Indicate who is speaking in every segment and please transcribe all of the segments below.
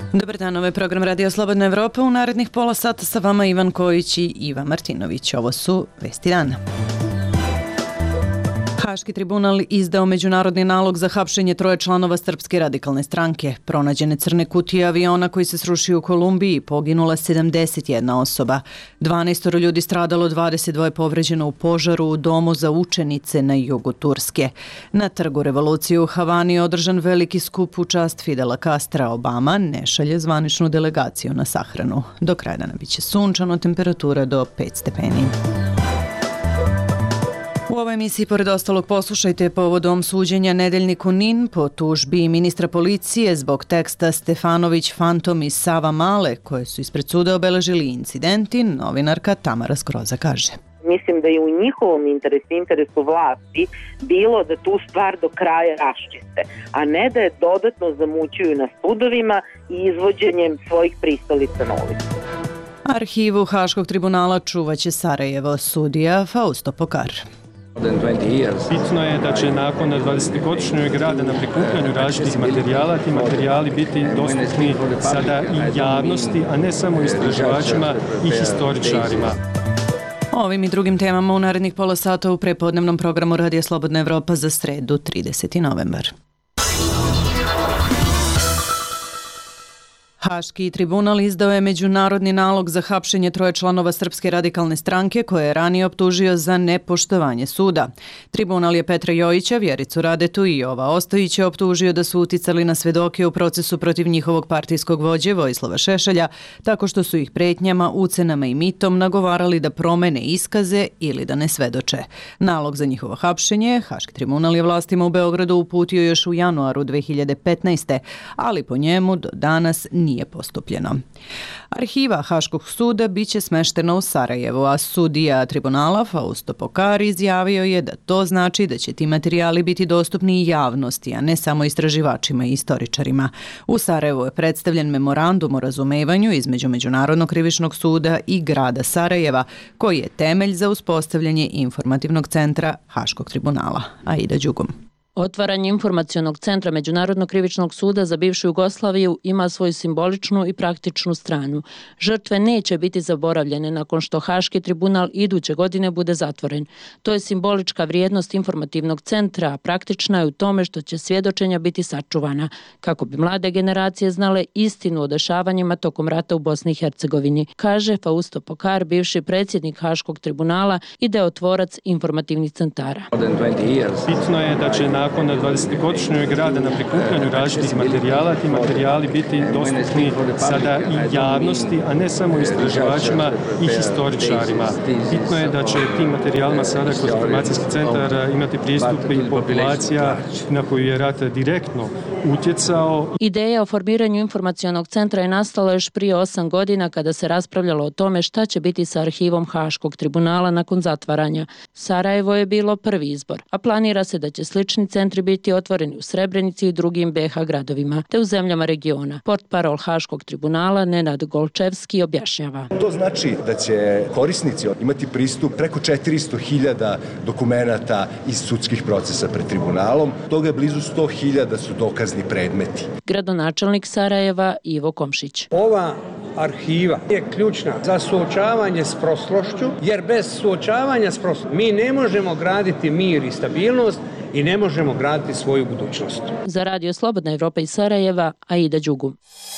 Speaker 1: Dobar dan, ovo je program Radio Slobodna Evropa. U narednih pola sata sa vama Ivan Kojić i Iva Martinović. Ovo su vesti dana. Haški tribunal izdao međunarodni nalog za hapšenje 3 članova Srpske radikalne stranke. Pronađene crne kutije aviona koji se srušio u Kolumbiji, poginula 71 osoba. 12 ljudi stradalo, 22 povređeno u požaru u domu za učenice na jugu Turske. Na Trgu Revolucije u Havani je održan veliki skup u čast Fidela Castra. Obama ne šalje zvaničnu delegaciju na sahranu. Do kraja dana biće sunčano, temperatura do 5 stepeni. U ovoj emisiji, pored ostalog, poslušajte povodom suđenja nedeljniku NIN po tužbi ministra policije zbog teksta Stefanović, Fantom i Sava Male, koje su ispred suda obeležili incidenti, novinarka Tamara Skroza kaže.
Speaker 2: Mislim da je u njihovom interesu vlasti bilo da tu stvar do kraja raščiste, a ne da je dodatno zamućuju na sudovima i izvođenjem svojih pristalica na ulicu.
Speaker 1: Arhivu Haškog tribunala čuvaće Sarajevo, sudija Fausto Pokar.
Speaker 3: Bitno je da će nakon 20-godišnjeg rada na prikupljanju različitih materijala, ti materijali biti dostupni sada i javnosti, a ne samo istraživačima i historičarima.
Speaker 1: Ovim i drugim temama u narednih pola sata u prepodnevnom programu Radija Slobodna Evropa za sredu 30. novembar. Haški tribunal izdao je međunarodni nalog za hapšenje 3 članova Srpske radikalne stranke koje je ranije optužio za nepoštovanje suda. Tribunal je Petra Jojića, Vjericu Radetu i Jova Ostojića optužio da su uticali na svedoke u procesu protiv njihovog partijskog vođe Vojislava Šešelja, tako što su ih pretnjama, ucenama i mitom nagovarali da promene iskaze ili da ne svedoče. Nalog za njihovo hapšenje Haški tribunal je vlastima u Beogradu uputio još u januaru 2015. ali po njemu do danas nije postupljeno. Arhiva Haškog suda biće smeštena u Sarajevu, a sudija tribunala Fausto Pokar izjavio je da to znači da će ti materijali biti dostupni i javnosti, a ne samo istraživačima i istoričarima. U Sarajevu je predstavljen memorandum o razumevanju između Međunarodnog krivičnog suda i grada Sarajeva, koji je temelj za uspostavljanje informativnog centra Haškog tribunala. Aida Đugum.
Speaker 4: Otvaranje informacionog centra Međunarodnog krivičnog suda za bivšu Jugoslaviju ima svoju simboličnu i praktičnu stranu. Žrtve neće biti zaboravljene nakon što Haški tribunal iduće godine bude zatvoren. To je simbolička vrijednost informativnog centra, a praktična je u tome što će svjedočenja biti sačuvana, kako bi mlade generacije znale istinu o dešavanjima tokom rata u Bosni i Hercegovini, kaže Fausto Pokar, bivši predsjednik Haškog tribunala i deotvorac informativnih centara.
Speaker 3: Bitno je da će nakon 20-godišnjeg rada na prikupljanju različitih materijala, ti materijali biti dostupni sada i javnosti, a ne samo istraživačima i historičarima. Bitno je da će tim materijalima sada kroz informacijski centar imati pristup i populacija na koju je rat direktno utjecao.
Speaker 4: Ideja o formiranju informacionog centra je nastala još prije 8 godina kada se raspravljalo o tome šta će biti sa arhivom Haškog tribunala nakon zatvaranja. Sarajevo je bilo prvi izbor, a planira se da će slični centri biti otvoreni u Srebrenici i drugim BiH gradovima, te u zemljama regiona. Portparol Haškog tribunala Nenad Golčevski objašnjava.
Speaker 5: To znači da će korisnici imati pristup preko 400.000 dokumenata iz sudskih procesa pred tribunalom. Toga je blizu 100.000 su dokazni predmeti.
Speaker 4: Gradonačelnik Sarajeva Ivo Komšić.
Speaker 6: Ova arhiva je ključna za suočavanje s prošlošću, jer bez suočavanja s prošlošću mi ne možemo graditi mir i stabilnost i ne možemo graditi svoju budućnost.
Speaker 4: Za Radio Slobodna Evropa iz Sarajeva, Aida Đugum.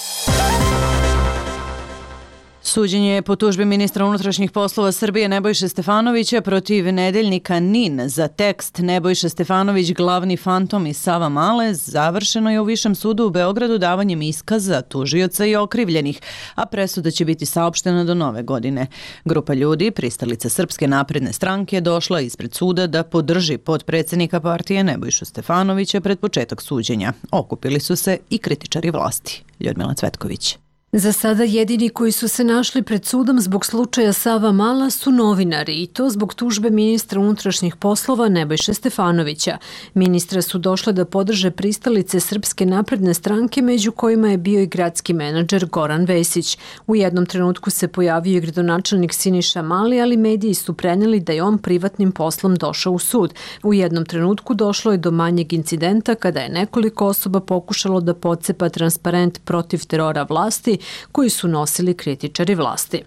Speaker 1: Suđenje je po tužbi ministra unutrašnjih poslova Srbije Nebojše Stefanovića protiv nedeljnika NIN za tekst Nebojša Stefanović, glavni fantom i Sava Male završeno je u Višem sudu u Beogradu davanjem iskaza tužioca i okrivljenih, a presuda će biti saopštena do nove godine. Grupa ljudi, pristalica Srpske napredne stranke, došla ispred suda da podrži potpredsjednika partije Nebojšu Stefanovića pred početak suđenja. Okupili su se i kritičari vlasti. Ljudmila Cvetković.
Speaker 7: Za sada jedini koji su se našli pred sudom zbog slučaja Savamala su novinari i to zbog tužbe ministra unutrašnjih poslova Nebojše Stefanovića. Ministra su došle da podrže pristalice Srpske napredne stranke, među kojima je bio i gradski menadžer Goran Vesić. U jednom trenutku se pojavio i gradonačelnik Siniša Mali, ali mediji su preneli da je on privatnim poslom došao u sud. U jednom trenutku došlo je do manjeg incidenta kada je nekoliko osoba pokušalo da pocepa transparent protiv terora vlasti koji su nosili kritičari vlasti.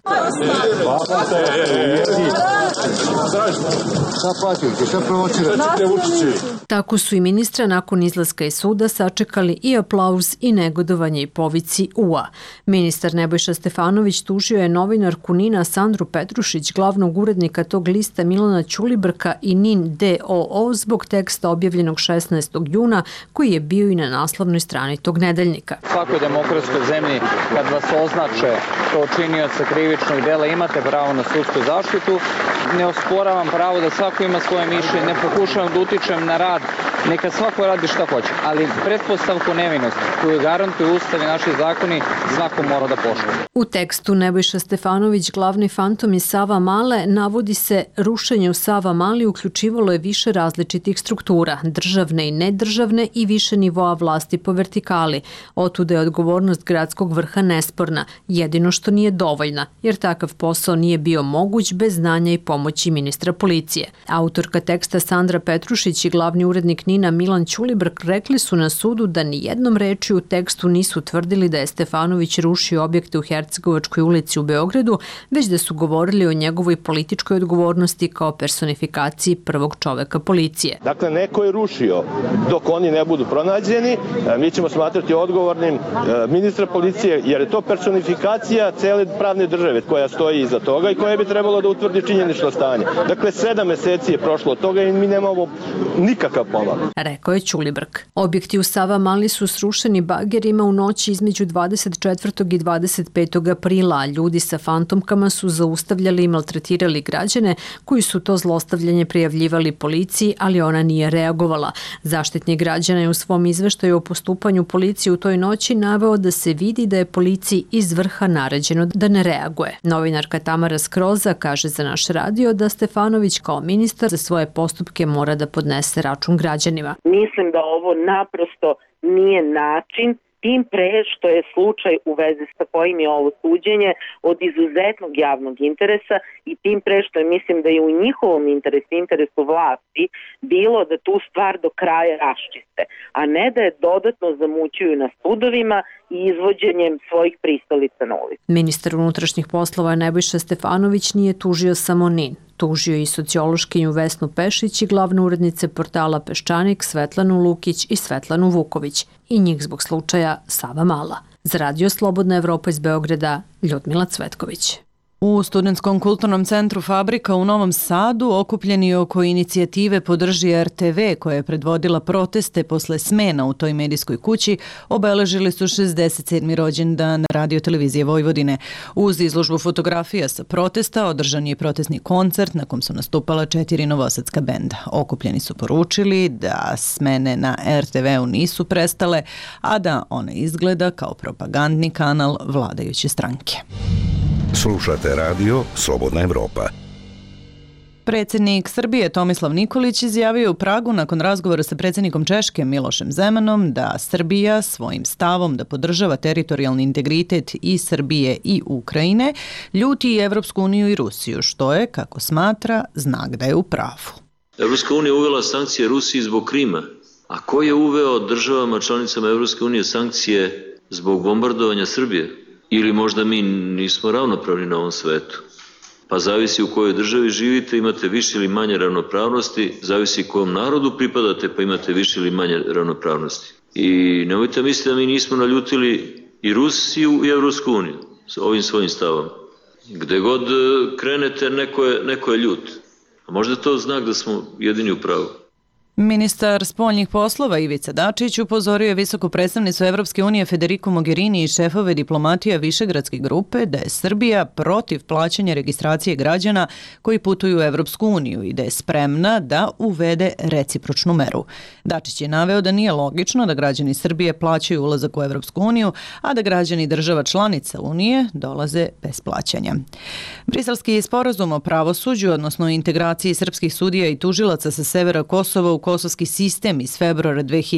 Speaker 7: Tako su i ministra nakon izlaska iz suda sačekali i aplauz i negodovanje i povici UA. Ministar Nebojša Stefanović tužio je novinarku NIN-a Sandru Petrušić, glavnog urednika tog lista Milana Ćulibrka i NIN DOO zbog teksta objavljenog 16. juna koji je bio i na naslovnoj strani tog nedeljnika.
Speaker 8: U svakoj demokratskoj zemlji kad vas označe kao činioca krivičnog dela imate pravo na sudsku zaštitu. Ne osporavam pravo da svako ima svoje mišljenje, ne pokušavam da utičem na rad, neka svako radi šta hoće, ali pretpostavku nevinosti koju garantuju Ustav i naši zakoni svako mora da poštuje.
Speaker 7: U tekstu Nebojša Stefanović, glavni fantom iz Savamale, navodi se rušenje u Savamali uključivalo je više različitih struktura, državne i nedržavne i više nivoa vlasti po vertikali. Otuda je odgovornost gradskog vrha nesporna, jedino što nije dovoljna, jer takav posao nije bio moguć bez znanja i pomoći ministra policije. Autorka teksta Sandra Petrušić i glavni urednik NIN-a Milan Ćulibrk rekli su na sudu da ni jednom rečju u tekstu nisu tvrdili da je Stefanović rušio objekte u Hercegovačkoj ulici u Beogradu, već da su govorili o njegovoj političkoj odgovornosti kao personifikaciji prvog čoveka policije.
Speaker 9: Dakle, neko je rušio dok oni ne budu pronađeni, mi ćemo smatrati odgovornim ministra policije, jer je to personifikacija cele pravne države koja stoji iza toga i koja bi trebalo da utvrdi činjenično stanje. Dakle, 7 meseci je prošlo od toga i mi nemamo nikakav pomak.
Speaker 7: Rekao je Ćulibrk. Objekti u Savamali su srušeni bagerima u noći između 24. i 25. aprila. Ljudi sa fantomkama su zaustavljali i maltretirali građane koji su to zlostavljanje prijavljivali policiji, ali ona nije reagovala. Zaštitnik građana je u svom izveštaju o postupanju policije u toj noći naveo da se vidi da je policiji iz vrha naređeno da ne reaguje. Novinarka Tamara Skroza kaže za naš radio da Stefanović kao ministar za svoje postupke mora da podnese račun građanima.
Speaker 2: Mislim da ovo naprosto nije način, tim pre što je slučaj u vezi sa kojim je ovo suđenje od izuzetnog javnog interesa i tim pre što je, mislim da je u njihovom interesu vlasti bilo da tu stvar do kraja raščiste, a ne da je dodatno zamućuju na sudovima i izvođenjem svojih pristalica na ulici.
Speaker 7: Ministar unutrašnjih poslova Nebojša Stefanović nije tužio samo NIN. Tužio i sociološkinju Vesnu Pešić i glavnu urednice portala Peščanik Svetlanu Lukić i Svetlanu Vuković i njih zbog slučaja Savamala. Za radio Slobodna Evropa iz Beograda, Ljudmila Cvetković.
Speaker 1: U Studentskom kulturnom centru Fabrika u Novom Sadu okupljeni oko inicijative Podrži RTV koja je predvodila proteste posle smena u toj medijskoj kući obeležili su 67. rođendan Radio televizije Vojvodine. Uz izložbu fotografija sa protesta održan je protestni koncert na kom su nastupala 4 novosadska benda. Okupljeni su poručili da smene na RTV-u nisu prestale, a da ona izgleda kao propagandni kanal vladajuće stranke.
Speaker 10: Slušate radio Slobodna Evropa.
Speaker 1: Predsjednik Srbije Tomislav Nikolić izjavio u Pragu nakon razgovora sa predsjednikom Češke Milošem Zemanom da Srbija svojim stavom da podržava teritorijalni integritet i Srbije i Ukrajine ljuti i Evropsku uniju i Rusiju, što je, kako smatra, znak da je u pravu.
Speaker 11: Evropska unija uvela sankcije Rusiji zbog Krima, a ko je uveo državama članicama Evropske unije sankcije zbog bombardovanja Srbije? Ili možda mi nismo ravnopravni na ovom svetu? Pa zavisi u kojoj državi živite, imate više ili manje ravnopravnosti, zavisi kojom narodu pripadate, pa imate više ili manje ravnopravnosti. I nemojte misliti da mi nismo naljutili i Rusiju i Evropsku uniju sa ovim svojim stavom. Gde god krenete, neko je ljut. A možda je to znak da smo jedini u pravu.
Speaker 1: Ministar spoljnih poslova Ivica Dačić upozorio je visoku predstavnicu Evropske unije Federiku Mogherini i šefove diplomatija Višegradske grupe da je Srbija protiv plaćanja registracije građana koji putuju u Evropsku uniju i da je spremna da uvede recipročnu meru. Dačić je naveo da nije logično da građani Srbije plaćaju ulazak u Evropsku uniju, a da građani država članica Unije dolaze bez plaćanja. Briselski sporazum o pravosuđu, odnosno integraciji srpskih sudija i tužilaca sa severa Kosova u kosovski sistem iz februara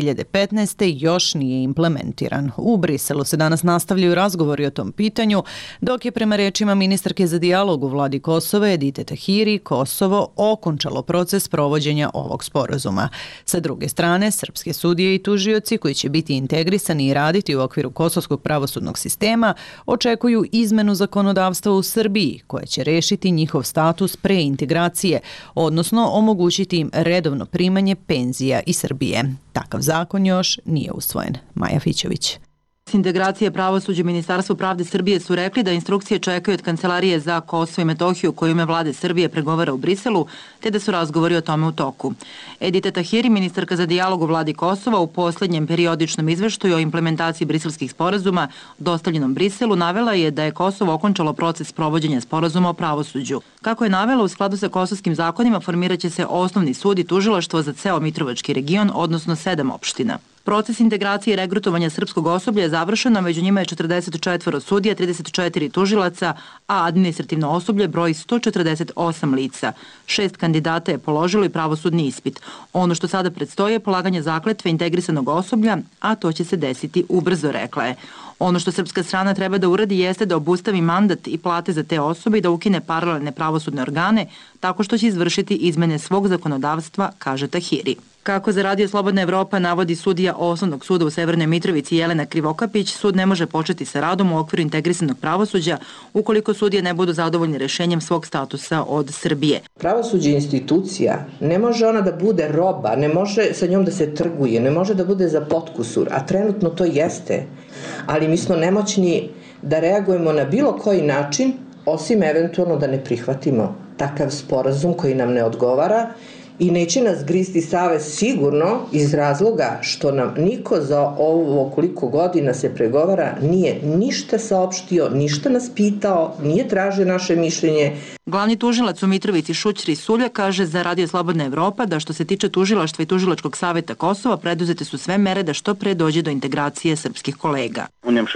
Speaker 1: 2015. još nije implementiran. U Briselu se danas nastavljaju razgovori o tom pitanju, dok je prema rečima ministarke za dijalog u vladi Kosova Edite Tahiri Kosovo okončalo proces provođenja ovog sporazuma. Sa druge strane, srpske sudije i tužioci koji će biti integrisani i raditi u okviru kosovskog pravosudnog sistema očekuju izmenu zakonodavstva u Srbiji koje će rešiti njihov status preintegracije, odnosno omogućiti im redovno primanje penzija iz Srbije. Takav zakon još nije usvojen. Maja Fićović.
Speaker 12: Integracije pravosuđa i Ministarstvo pravde Srbije su rekli da instrukcije čekaju od Kancelarije za Kosovo i Metohiju koju ime vlade Srbije pregovara u Briselu, te da su razgovori o tome u toku. Edite Tahiri, ministarka za dijalog u vladi Kosova, u posljednjem periodičnom izveštaju o implementaciji briselskih sporazuma dostavljenom Briselu navela je da je Kosovo okončalo proces provođenja sporazuma o pravosuđu. Kako je navela, u skladu sa kosovskim zakonima formiraće se osnovni sud i tužilaštvo za ceo Mitrovački region, odnosno 7 opština. Proces integracije i regrutovanja srpskog osoblja je završeno, među njima je 44 sudija, 34 tužilaca, a administrativno osoblje broji 148 lica. 6 kandidata je položilo i pravosudni ispit. Ono što sada predstoji je polaganje zakletve integrisanog osoblja, a to će se desiti ubrzo, rekla je. Ono što srpska strana treba da uradi jeste da obustavi mandat i plate za te osobe i da ukine paralelne pravosudne organe tako što će izvršiti izmene svog zakonodavstva, kaže Tahiri. Kako za Radio Slobodna Evropa navodi sudija Osnovnog suda u Severnoj Mitrovici Jelena Krivokapić, sud ne može početi sa radom u okviru integrisanog pravosuđa ukoliko sudije ne budu zadovoljni rešenjem svog statusa od Srbije.
Speaker 13: Pravosuđe je institucija, ne može ona da bude roba, ne može sa njom da se trguje, ne može da bude za potkusur, a trenutno to jeste. Ali mi smo nemoćni da reagujemo na bilo koji način, osim eventualno da ne prihvatimo takav sporazum koji nam ne odgovara i neće nas gristi savest sigurno iz razloga što nam niko za ovo koliko godina se pregovara nije ništa saopštio, ništa nas pitao, nije tražio naše mišljenje.
Speaker 12: Glavni tužilac u Mitrovici Šućri Sulja kaže za Radio Slobodna Evropa da što se tiče tužilaštva i Tužilačkog saveta Kosova preduzete su sve mere da što pre dođe do integracije srpskih kolega.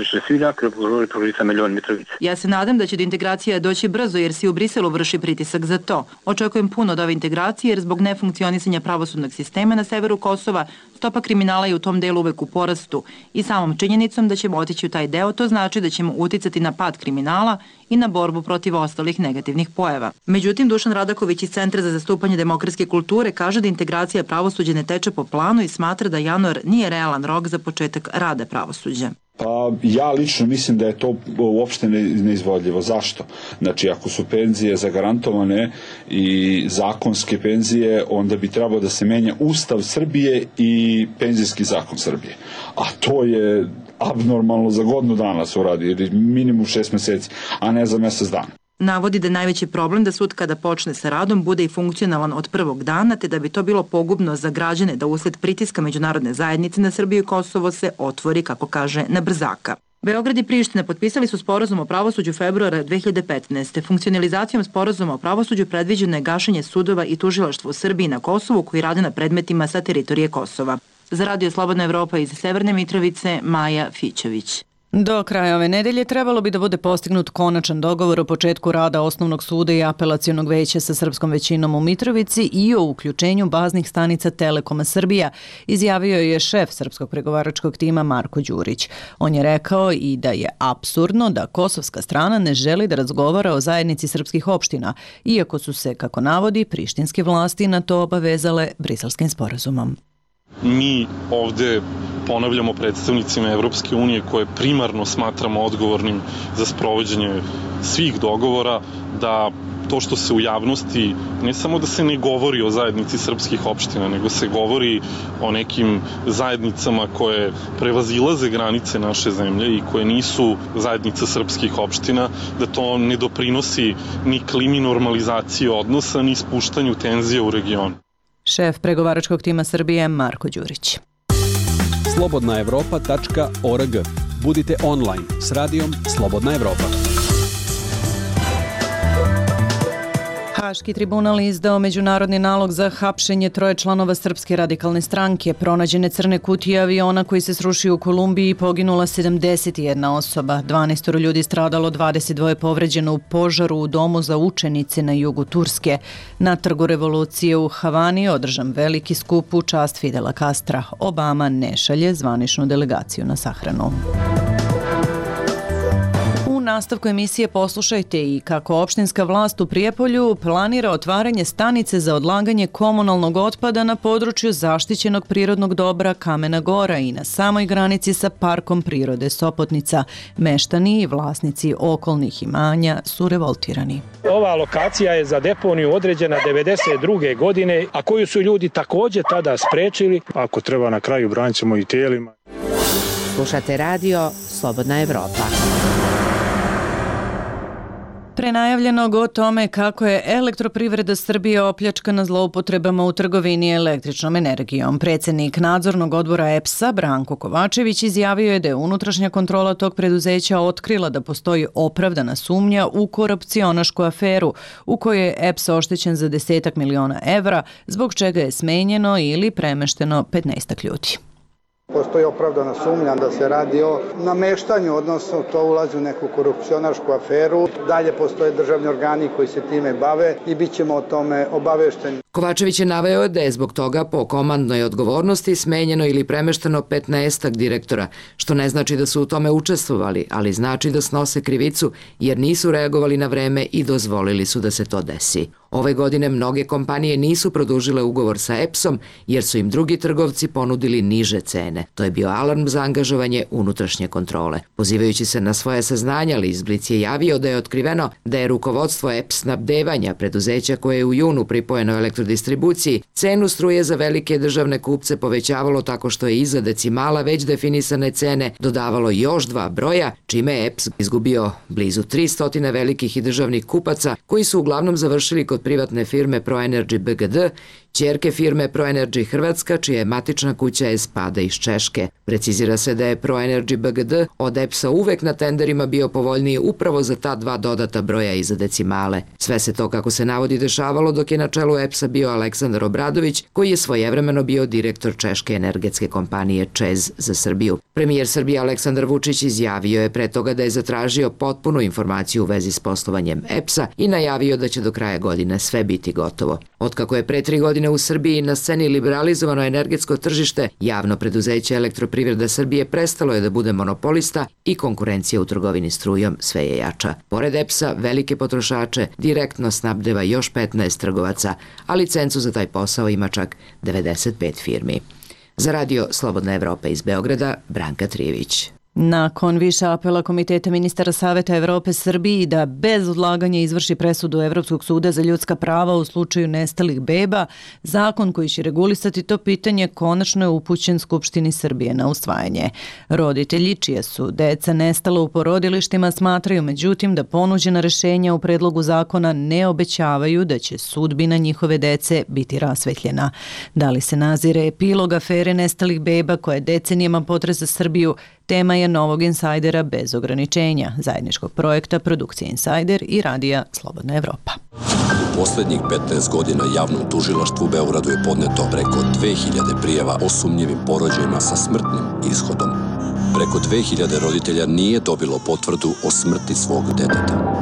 Speaker 12: Ja se nadam da će do integracije doći brzo jer se u Briselu vrši pritisak za to. Očekujem puno od ove integracije jer zbog nefunkcionisanja pravosudnog sistema na severu Kosova stopa kriminala je u tom delu uvek u porastu i samom činjenicom da ćemo otići u taj deo to znači da ćemo uticati na pad kriminala i na borbu protiv ostalih negativnih pojava. Međutim, Dušan Radaković iz Centra za zastupanje demokratske kulture kaže da integracija pravosuđa ne teče po planu i smatra da januar nije realan rok za početak rada pravosuđa.
Speaker 14: Pa ja lično mislim da je to uopšte neizvodljivo. Zašto? Znači, ako su penzije zagarantovane i zakonske penzije, onda bi trebalo da se menja Ustav Srbije i penzijski zakon Srbije. A to je abnormalno za godinu dana se uradi, ili minimum 6 meseci, a ne za mesec dana.
Speaker 12: Navodi da je najveći problem da sud kada počne sa radom bude i funkcionalan od prvog dana, te da bi to bilo pogubno za građane da usled pritiska međunarodne zajednice na Srbiju i Kosovo se otvori, kako kaže, na brzaka. Beograd i Priština potpisali su sporazum o pravosuđu februara 2015. Funkcionalizacijom sporazuma o pravosuđu predviđeno je gašenje sudova i tužilaštva u Srbiji na Kosovu koji rade na predmetima sa teritorije Kosova. Za Radio Slobodna Evropa iz Severne Mitrovice, Maja Fićović.
Speaker 1: Do kraja ove nedelje trebalo bi da bude postignut konačan dogovor o početku rada Osnovnog suda i apelacionog veća sa srpskom većinom u Mitrovici i o uključenju baznih stanica Telekoma Srbija, izjavio je šef srpskog pregovaračkog tima Marko Đurić. On je rekao i da je apsurdno da kosovska strana ne želi da razgovara o zajednici srpskih opština, iako su se, kako navodi, prištinske vlasti na to obavezale Briselskim sporazumom.
Speaker 15: Mi ovde ponavljamo predstavnicima Evropske unije koje primarno smatramo odgovornim za sprovođenje svih dogovora da to što se u javnosti, ne samo da se ne govori o zajednici srpskih opština, nego se govori o nekim zajednicama koje prevazilaze granice naše zemlje i koje nisu zajednica srpskih opština, da to ne doprinosi ni klimi normalizacije odnosa, ni spuštanju tenzija u regionu.
Speaker 1: Šef pregovaračkog tima Srbije Marko Đurić.
Speaker 16: slobodnaevropa.org. Budite online s radijom Slobodna Evropa.
Speaker 1: Haški tribunal izdao međunarodni nalog za hapšenje 3 članova Srpske radikalne stranke. Pronađene crne kutije aviona koji se srušio u Kolumbiji, poginula 71 osoba. 12 ljudi stradalo, 22 povređeno u požaru u domu za učenice na jugu Turske. Na Trgu revolucije u Havani održan veliki skup u čast Fidela Castra. Obama ne šalje zvaničnu delegaciju na sahranu. U nastavku emisije poslušajte i kako opštinska vlast u Prijepolju planira otvaranje stanice za odlaganje komunalnog otpada na području zaštićenog prirodnog dobra Kamena Gora i na samoj granici sa Parkom prirode Sopotnica. Meštani i vlasnici okolnih imanja su revoltirani.
Speaker 17: Ova lokacija je za deponiju određena 92. godine, a koju su ljudi također tada sprečili. Ako treba na kraju branit ćemo i tijelima.
Speaker 18: Slušate radio Slobodna Evropa.
Speaker 1: Prenajavljenog o tome kako je Elektroprivreda Srbije opljačkana zloupotrebama u trgovini električnom energijom. Predsjednik nadzornog odbora EPS-a Branko Kovačević izjavio je da je unutrašnja kontrola tog preduzeća otkrila da postoji opravdana sumnja u korupcionašku aferu u kojoj je EPS oštećen za 10 miliona evra, zbog čega je smenjeno ili premešteno 15 ljudi.
Speaker 19: Postoji opravdana sumnja da se radi o nameštanju, odnosno to ulazi u neku korupcionašku aferu. Dalje postoje državni organi koji se time bave i bit ćemo o tome obavešteni.
Speaker 18: Kovačević je naveo da je zbog toga po komandnoj odgovornosti smenjeno ili premešteno 15 direktora, što ne znači da su u tome učestvovali, ali znači da snose krivicu jer nisu reagovali na vreme i dozvolili su da se to desi. Ove godine mnoge kompanije nisu produžile ugovor sa EPS-om jer su im drugi trgovci ponudili niže cene. To je bio alarm za angažovanje unutrašnje kontrole. Pozivajući se na svoje saznanja, List Blic je javio da je otkriveno da je rukovodstvo EPS snabdevanja, preduzeća koje je u junu pripojeno elektrodistribuciji, cenu struje za velike državne kupce povećavalo tako što je iza decimala već definisane cene dodavalo još 2 broja, čime je EPS izgubio blizu 300 velikih i državnih kupaca koji su uglavnom završili kod privatne firme ProEnergy BGD, ćerke firme ProEnergy Hrvatska, čija je matična kuća Espada iz Češke. Precizira se da je ProEnergy BGD od EPS-a uvek na tenderima bio povoljniji upravo za ta 2 dodata broja iza decimale. Sve se to, kako se navodi, dešavalo dok je na čelu EPS-a bio Aleksandar Obradović, koji je svojevremeno bio direktor češke energetske kompanije ČEZ za Srbiju. Premijer Srbije Aleksandar Vučić izjavio je pre toga da je zatražio potpunu informaciju u vezi s poslovanjem EPS-a i najavio da će do kraja godine sve biti gotovo. Otkako je pre 3 godine u Srbiji na sceni liberalizovano energetsko tržište, javno preduzeće Elektroprivreda Srbije prestalo je da bude monopolista i konkurencija u trgovini strujom sve je jača. Pored EPS-a, velike potrošače direktno snabdeva još 15 trgovaca, a licencu za taj posao ima čak 95 firmi. Za radio Slobodna Evropa iz Beograda, Branka Trijević.
Speaker 1: Nakon više apela Komiteta ministara Saveta Evrope Srbiji da bez odlaganja izvrši presudu Evropskog suda za ljudska prava u slučaju nestalih beba, zakon koji će regulisati to pitanje konačno je upućen Skupštini Srbije na usvajanje. Roditelji čija su deca nestala u porodilištima smatraju međutim da ponuđena rešenja u predlogu zakona ne obećavaju da će sudbina njihove dece biti rasvetljena. Da li se nazire epilog afere nestalih beba koja decenijama potresa Srbiju, tema je novog Insajdera bez ograničenja, zajedničkog projekta Produkcije Insajder i radija Slobodna Evropa.
Speaker 20: U poslednjih 15 godina javnom tužilaštvu u Beogradu je podneto preko 2000 prijava o sumnjivim porođajima sa smrtnim ishodom. Preko 2000 roditelja nije dobilo potvrdu o smrti svog deteta.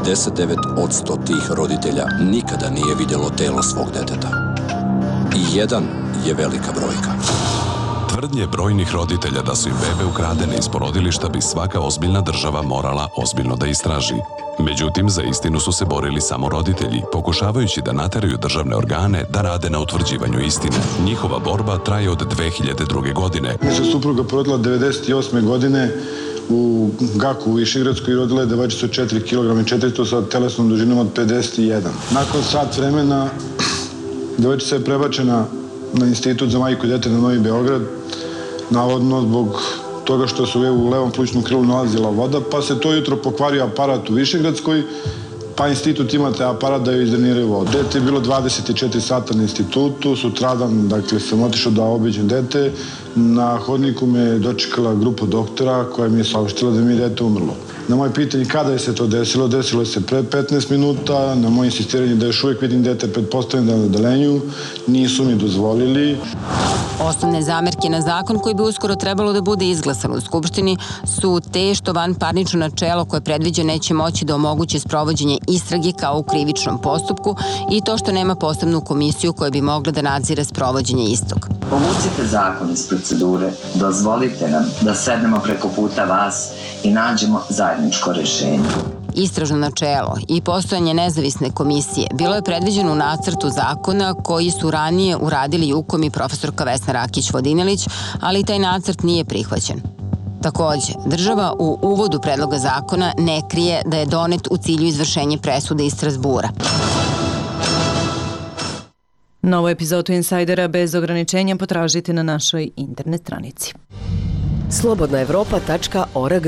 Speaker 20: 99% tih roditelja nikada nije vidjelo telo svog deteta. I 1 je velika brojka.
Speaker 21: Tvrdnje brojnih roditelja da su im bebe ukradene iz porodilišta bi svaka ozbiljna država morala ozbiljno da istraži. Međutim, za istinu su se borili samo roditelji, pokušavajući da nateraju državne organe da rade na utvrđivanju istine. Njihova borba traje od 2002. godine.
Speaker 22: Mi se supruga porodila 98. godine u Gaku u Višegradskoj i rodila je devojčicu od 4 kg i 400 sa telesnom dužinom od 51. Nakon sat vremena devojčica je prebačena na Institut za majku i dete na Novi Beograd, navodno zbog toga što se u levom plućnom krilu nalazila voda, pa se to jutro pokvario aparat u Višegradskoj, Pa institut imate aparat da joj izdreniraju vodu. Dete je bilo 24 sata na institutu, sutradan, dakle, sam otišao da obiđem dete. Na hodniku me dočekala grupa doktora koja mi je saopštila da mi je dete umrlo. Na moje pitanje kada je se to desilo, desilo se pre 15 minuta, na moje insistiranje da još uvijek vidim dete pretpostavljeno na odeljenju, nisu mi dozvolili.
Speaker 3: Osnovne zamerke na zakon koji bi uskoro trebalo da bude izglasan u Skupštini su te što vanparnično načelo koje predviđa neće moći da omoguće sprovođenje istrage kao u krivičnom postupku i to što nema posebnu komisiju koja bi mogla da nadzire sprovođenje istog.
Speaker 5: Povucite zakon iz procedure, dozvolite nam da sednemo preko puta vas i nađemo zajedničko rešenje.
Speaker 3: Istražno načelo i postojanje nezavisne komisije bilo je predviđeno u nacrtu zakona koji su ranije uradili Jukom i profesorka Vesna Rakić-Vodinelić, ali taj nacrt nije prihvaćen. Takođe, država u uvodu predloga zakona ne krije da je donet u cilju izvršenja presude iz Strazbura.
Speaker 1: Novu epizodu Insajdera bez ograničenja potražite na našoj internet stranici.
Speaker 23: slobodnaevropa.org.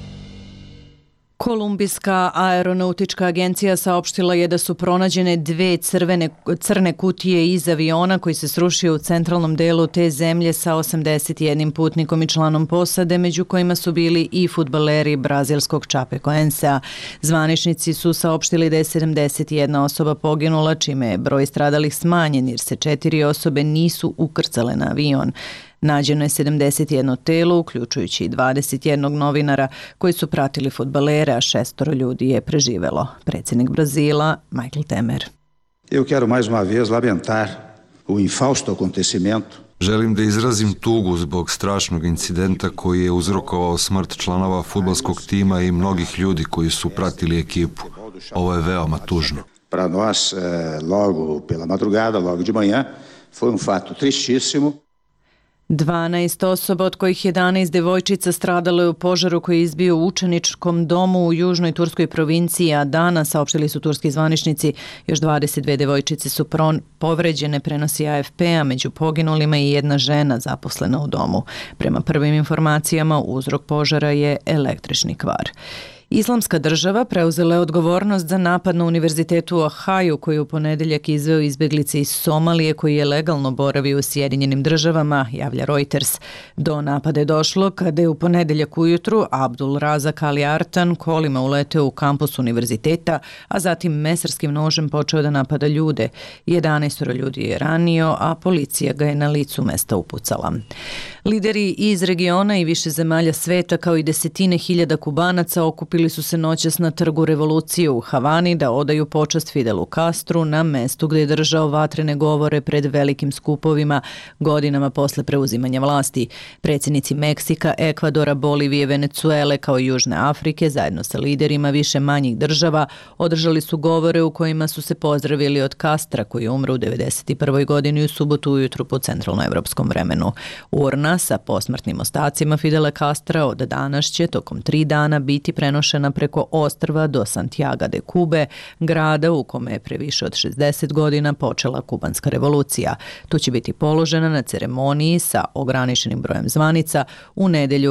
Speaker 1: Kolumbijska aeronautička agencija saopštila je da su pronađene dve crne kutije iz aviona koji se srušio u centralnom delu te zemlje sa 81 putnikom i članom posade, među kojima su bili i fudbaleri brazilskog Chapecoense-a. Zvaničnici su saopštili da je 71 osoba poginula, čime je broj stradalih smanjen jer se 4 osobe nisu ukrcale na avion. Nađeno je 71 telo, uključujući i 21 novinara koji su pratili fudbalere, a 6 ljudi je preživelo. Predsjednik Brazila, Michel Temer.
Speaker 24: Eu quero mais uma vez lamentar o infausto acontecimento.
Speaker 25: Želim da izrazim tugu zbog strašnog incidenta koji je uzrokovao smrt članova fudbalskog tima i mnogih ljudi koji su pratili ekipu. Ovo je veoma tužno.
Speaker 24: Para nós, logo pela madrugada, logo de manhã, foi um fato tristíssimo.
Speaker 1: 12 osoba, od kojih 11 devojčica, stradalo je u požaru koji je izbio u učeničkom domu u južnoj turskoj provinciji Adana, saopštili su turski zvaničnici. Još 22 devojčice su povređene, prenosi AFP, a među poginulima i jedna žena zaposlena u domu. Prema prvim informacijama, uzrok požara je električni kvar. Islamska država preuzela je odgovornost za napad na univerzitetu u Ohaju koji je u ponedeljak izveo izbjeglice iz Somalije koji je legalno boravio u Sjedinjenim državama, javlja Reuters. Do napada je došlo kada je u ponedeljak ujutru Abdul Razak Ali Artan kolima uleteo u kampus univerziteta, a zatim mesarskim nožem počeo da napada ljude. 11 ljudi je ranio, a policija ga je na licu mesta upucala. Lideri iz regiona i više zemalja sveta kao i desetine hiljada Kubanaca okupili su se noćas na trgu Revolucije u Havani da odaju počast Fidelu Castru na mestu gdje je držao vatrene govore pred velikim skupovima godinama posle preuzimanja vlasti. Predsjednici Meksika, Ekvadora, Bolivije, Venecuele kao i Južne Afrike zajedno sa liderima više manjih država održali su govore u kojima su se pozdravili od Castra koji je umro u 91. godini u subotu ujutru po centralnoevropskom vremenu. Urna sa posmrtnim ostacima Fidela Castra od danas će tokom 3 dana biti prenošena preko ostrva do Santiaga de Cube, grada u kome je pre više od 60 godina počela kubanska revolucija. Tu će biti položena na ceremoniji sa ograničenim brojem zvanica u nedelju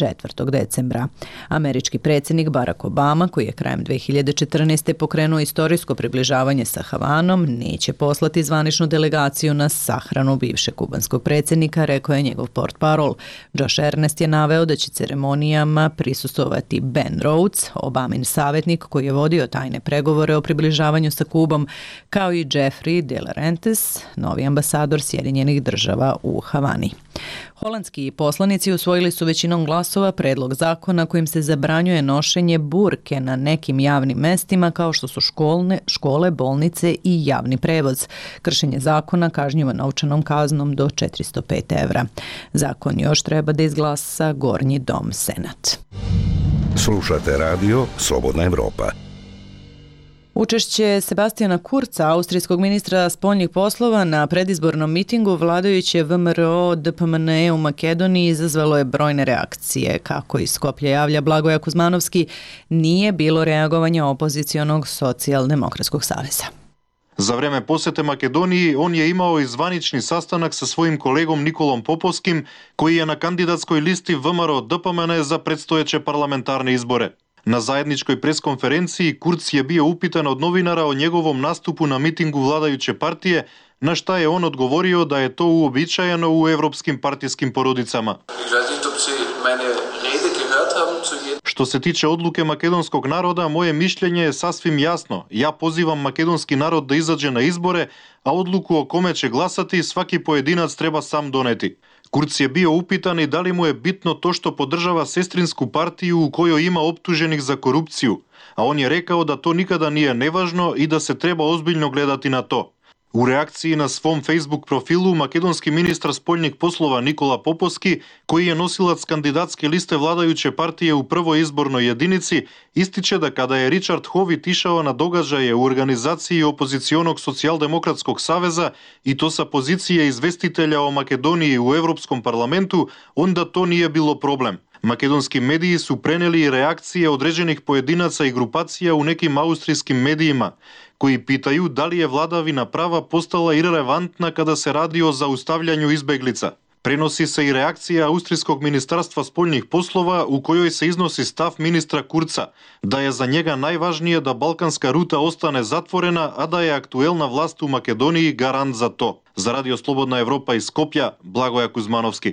Speaker 1: 4. decembra. Američki predsjednik Barack Obama, koji je krajem 2014. pokrenuo istorijsko približavanje sa Havanom, neće poslati zvaničnu delegaciju na sahranu bivšeg kubanskog predsjednika, rekao je njegov portparol. Josh Ernest je naveo da će ceremonijama prisustvovati Ben Rhodes, Obamin savjetnik koji je vodio tajne pregovore o približavanju sa Kubom, kao i Jeffrey de Laurentiis, novi ambasador Sjedinjenih država u Havani. Holandski poslanici usvojili su većinom glasova predlog zakona kojim se zabranjuje nošenje burke na nekim javnim mestima kao što su škole, bolnice i javni prevoz. Kršenje zakona kažnjivo novčanom kaznom do 405 evra. Zakon još treba da izglasa Gornji dom Senat.
Speaker 10: Slušate radio Slobodna Evropa.
Speaker 1: Učešće Sebastijana Kurca, austrijskog ministra spoljnih poslova, na predizbornom mitingu vladajuće VMRO DPMNE u Makedoniji izazvalo je brojne reakcije. Kako iz Skoplja javlja Blagoja Kuzmanovski, nije bilo reagovanja opozicionog socijaldemokratskog saveza.
Speaker 26: Za vreme posete Makedoniji on je imao i zvanični sastanak sa svojim kolegom Nikolom Popovskim, koji je na kandidatskoj listi VMRO DPMNE za predstojeće parlamentarne izbore. Na zajedničkoj preskonferenciji Kurz je bio upitan od novinara o njegovom nastupu na mitingu vladajuće partije, na šta je on odgovorio da je to uobičajeno u evropskim partijskim porodicama. Što se tiče odluke makedonskog naroda, moje mišljenje je sasvim jasno. Ja pozivam makedonski narod da izađe na izbore, a odluku o kome će glasati svaki pojedinac treba sam doneti. Kurz je bio upitan i da li mu je bitno to što podržava sestrinsku partiju u kojoj ima optuženih za korupciju, a on je rekao da to nikada nije nevažno i da se treba ozbiljno gledati na to. U reakciji na svom Facebook profilu makedonski ministar spoljnih poslova Nikola Popovski, koji je nosilac kandidatske liste vladajuće partije u prvoj izbornoj jedinici, ističe da kada je Richard Hovit išao na događaje u organizaciji opozicionog socijaldemokratskog saveza i to sa pozicije izvestitelja o Makedoniji u Evropskom parlamentu, onda to nije bilo problem. Makedonski mediji su preneli reakcije određenih pojedinaca i grupacija u nekim austrijskim medijima, koji pitaju da li je vladavina prava postala irelevantna kada se radi o zaustavljanju izbeglica. Prenosi se i reakcija Austrijskog ministarstva spoljnih poslova u kojoj se iznosi stav ministra Kurza, da je za njega najvažnije da balkanska ruta ostane zatvorena, a da je aktuelna vlast u Makedoniji garant za to. Za Radio Slobodna Evropa iz Skopja, Blagoja Kuzmanovski.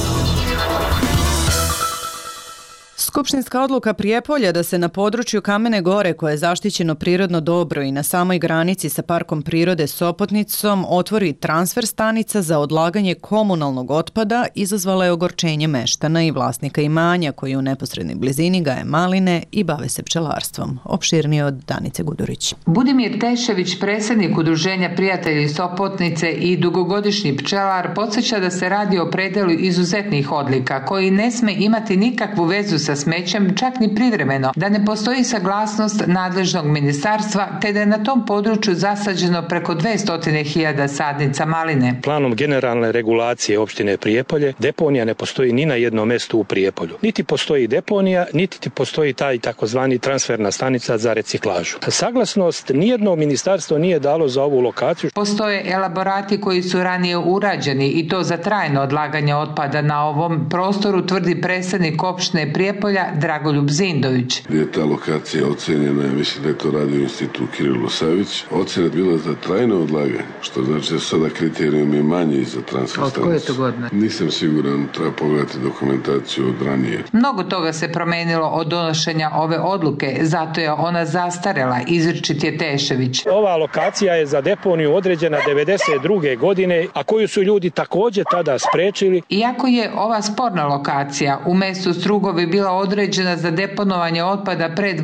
Speaker 1: Skupštinska odluka Prijepolja da se na području Kamene Gore, koje je zaštićeno prirodno dobro i na samoj granici sa Parkom prirode Sopotnicom, otvori transfer stanica za odlaganje komunalnog otpada, izazvala je ogorčenje meštana i vlasnika imanja koji u neposrednoj blizini gaje maline i bave se pčelarstvom. Opširnije od Danice Gudurić.
Speaker 2: Budimir Tešević, predsjednik Udruženja Prijatelji Sopotnice i dugogodišnji pčelar, podsjeća da se radi o predelu izuzetnih odlika koji ne sme imati nikakvu vezu sa smećem, čak ni privremeno, da ne postoji saglasnost nadležnog ministarstva, te da je na tom području zasađeno preko 200.000 sadnica maline.
Speaker 17: Planom generalne regulacije opštine Prijepolje, deponija ne postoji ni na jednom mjestu u Prijepolju. Niti postoji deponija, niti postoji taj takozvani transferna stanica za reciklažu. Saglasnost nijedno ministarstvo nije dalo za ovu lokaciju.
Speaker 2: Postoje elaborati koji su ranije urađeni i to za trajno odlaganje otpada na ovom prostoru, tvrdi predsjednik opštine Prijepolja Dragoljub Zindović.
Speaker 4: Je ta lokacija ocenjena, mislim da je to radio institut Kirilo Savić. Ocena je bila za trajno odlaganje, što znači da sada kriterijum je manji za transfer stanicu.
Speaker 2: Od koje to godine?
Speaker 4: Nisam siguran, treba pogledati dokumentaciju od ranije.
Speaker 2: Mnogo toga se promenilo od donošenja ove odluke, zato je ona zastarela, izričit je Tešević.
Speaker 17: Ova lokacija je za deponiju određena 92. godine, a koju su ljudi također tada sprečili.
Speaker 2: Iako je ova sporna lokacija u mestu Strugovi bila određena za deponovanje otpada pre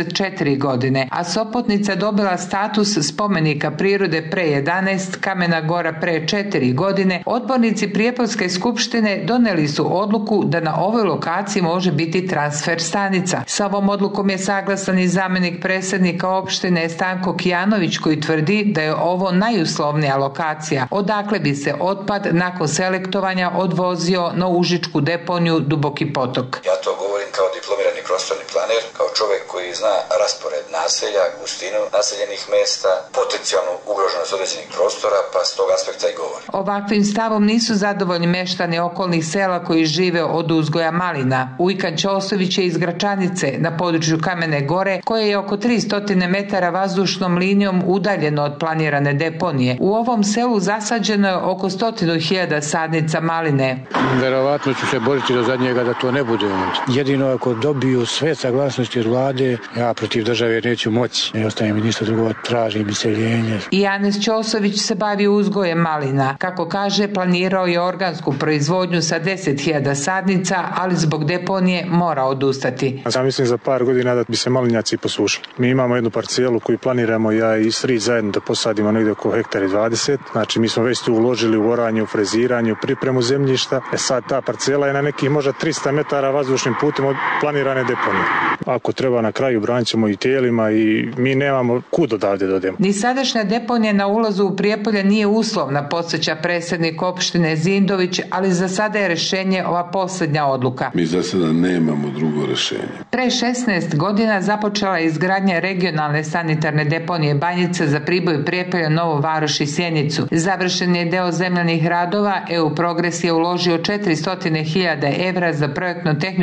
Speaker 2: 24 godine, a Sopotnica dobila status spomenika prirode pre 11, Kamena Gora pre 4 godine, odbornici Prijepoljske skupštine doneli su odluku da na ovoj lokaciji može biti transfer stanica. Sa ovom odlukom je saglasan i zamjenik predsjednika opštine Stanko Kijanović, koji tvrdi da je ovo najuslovnija lokacija, odakle bi se otpad nakon selektovanja odvozio na užičku deponiju Duboki potok.
Speaker 6: Ja to govorim kao diplomirani prostorni planer, kao čovjek koji zna raspored naselja, gustinu naseljenih mesta, potencijalnu ugroženost određenih prostora, pa s tog aspekta i govorim.
Speaker 2: Ovakvim stavom nisu zadovoljni meštani okolnih sela koji žive od uzgoja malina. Ujkan Ćosović je iz Gračanice na području Kamene Gore, koje je oko 300 metara vazdušnom linijom udaljeno od planirane deponije. U ovom selu zasađeno je oko 100.000 sadnica maline.
Speaker 8: Verovatno ću se boriti do zadnjega da to ne bude. Jedino ako dobiju sve saglasnosti od vlade, ja protiv države neću moći. Ne ostaje mi ništa drugo, tražim iseljenje.
Speaker 2: Janez Ćosović se bavi uzgojem malina. Kako kaže, planirao je organsku proizvodnju sa 10.000 sadnica, ali zbog deponije mora odustati.
Speaker 17: Ja mislim za par godina da bi se malinjaci posušili. Mi imamo jednu parcelu koju planiramo, ja i Strić zajedno da posadimo negdje oko hektara 20. Znači mi smo već tu uložili u oranje, u freziranje, u pripremu zemljišta. Sad ta parcela je na nekih možda 300 metara vazdušnim putem od planirane deponije. Ako treba na kraju branit ćemo i tijelima i mi nemamo kud odavde dodemo.
Speaker 2: Ni sadašnja deponija na ulazu u Prijepolje nije uslovna, podsjeća predsjednik opštine Zindović, ali za sada je rješenje ova posljednja odluka.
Speaker 4: Mi za sada nemamo drugo rješenje.
Speaker 2: Pre 16 godina započela je izgradnja regionalne sanitarne deponije Banjica za Priboj, Prijepolje, Novu Varoš i Sjenicu. Završen je deo zemljanih radova, EU Progres je uložio 400.000 evra za projektno-tehničku dokumentaciju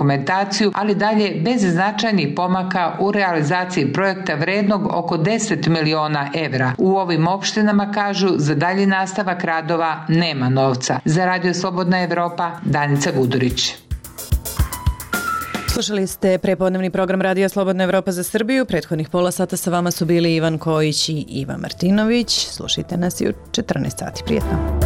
Speaker 2: dokumentaciju, ali dalje bez značajnih pomaka u realizaciji projekta vrednog oko 10 miliona evra. U ovim opštinama, kažu, za dalji nastavak radova nema novca. Za Radio Slobodna Evropa, Danica Gudurić.
Speaker 1: Slušali ste prepodnevni program Radija Slobodna Evropa za Srbiju. Prethodnih pola sata sa vama su bili Ivan Kojić i Iva Martinović. Slušajte nas i u 14 sati. Prijetno.